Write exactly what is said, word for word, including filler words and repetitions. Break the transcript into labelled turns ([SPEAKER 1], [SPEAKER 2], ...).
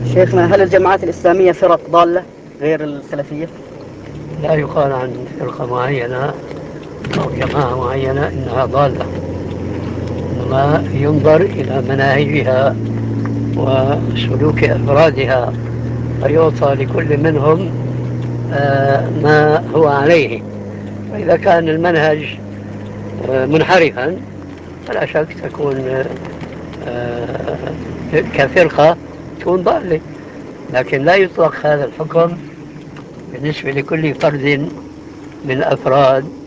[SPEAKER 1] شيخنا، هل الجماعات الإسلامية فرق ضالة غير السلفية؟
[SPEAKER 2] لا يقال عن فرقة معينة أو جماعة معينة إنها ضالة، إنما ينظر إلى مناهجها وسلوك أفرادها فيعطى لكل منهم آه، ما هو عليه. فإذا كان المنهج آه، منحرفا فلا شك تكون آه، كفرقة تكون ضالة، لكن لا يطلق هذا الحكم بالنسبة لكل فرد من أفراد